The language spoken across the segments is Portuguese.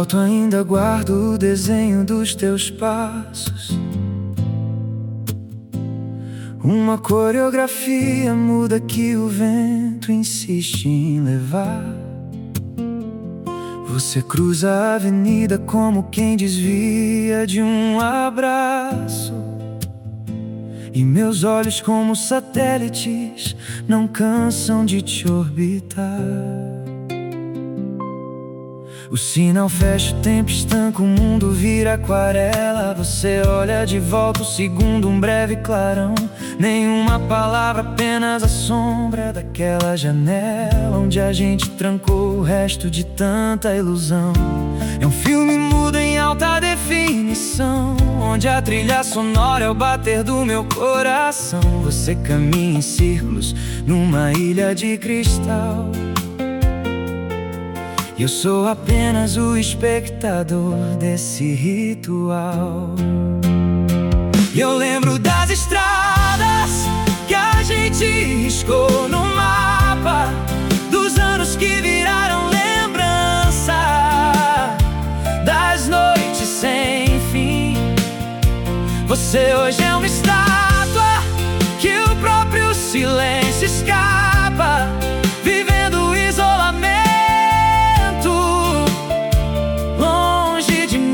alto ainda guardo o desenho dos teus passos. Uma coreografia muda que o vento insiste em levar. Você cruza a avenida como quem desvia de um abraço, e meus olhos como satélites não cansam de te orbitar. O sinal fecha, o tempo estanca, o mundo vira aquarela. Você olha de volta, o segundo um breve clarão. Nenhuma palavra, apenas a sombra daquela janela onde a gente trancou o resto de tanta ilusão. É um filme mudo em alta definição, onde a trilha sonora é o bater do meu coração. Você caminha em círculos numa ilha de cristal, e eu sou apenas o espectador desse ritual. E eu lembro das estradas que a gente riscou no mapa, dos anos que viraram lembrança, das noites sem fim. Você hoje é uma estátua que o próprio silêncio escapa, vivendo o isolamento longe de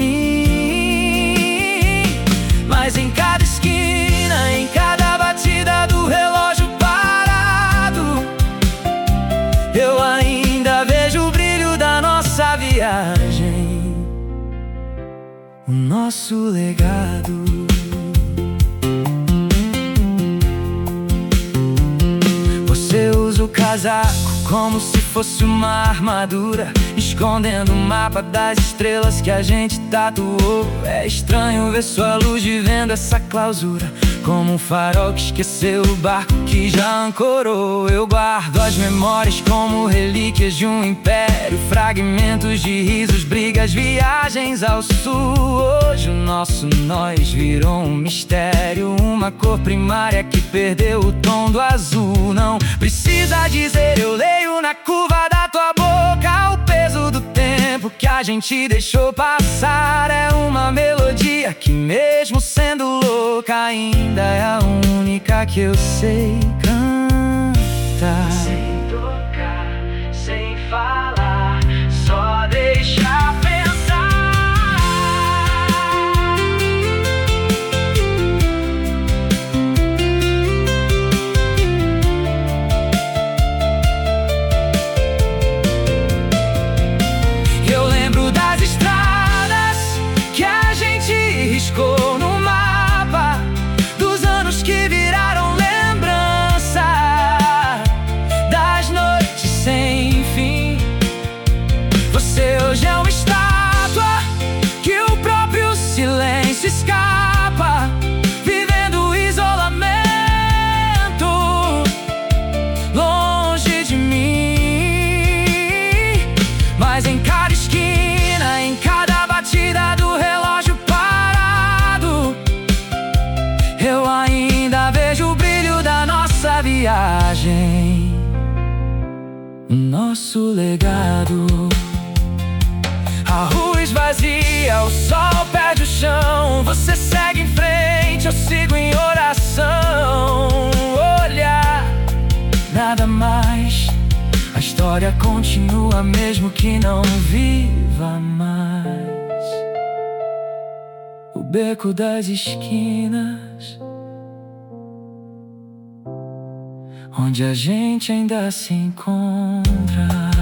mim. Mas em cada esquina, em cada batida do relógio parado, eu ainda vejo o brilho da nossa viagem, o nosso legado. Você usa o casaco como se fosse uma armadura, escondendo o mapa das estrelas que a gente tatuou. É estranho ver sua luz vivendo essa clausura, como um farol que esqueceu o barco que já ancorou. Eu guardo as memórias como relíquias de um império, fragmentos de risos, brigas, viagens ao sul. Hoje o nosso nós virou um mistério, uma cor primária que perdeu o tom do azul. Não precisa dizer, eu leio na curva da tua boca o peso do tempo que a gente deixou passar. É uma melodia que, mesmo sendo louca, ainda é a única que eu sei cantar. Sem tocar, sem falar, só deixar pensar. Eu lembro das estradas que a gente riscou no mapa, dos anos que viraram lembrança, das noites sem fim. Você hoje é uma estátua que o próprio silêncio escapa, vivendo o isolamento longe de mim. Mas em cada esquina, em cada batida do relógio parado, eu ainda vejo o brilho da nossa viagem, o nosso legado. A rua esvazia, o sol perde o chão. Você segue em frente, eu sigo em oração. Olhar, nada mais. A história continua mesmo que não viva mais. O beco das esquinas, onde a gente ainda se encontra.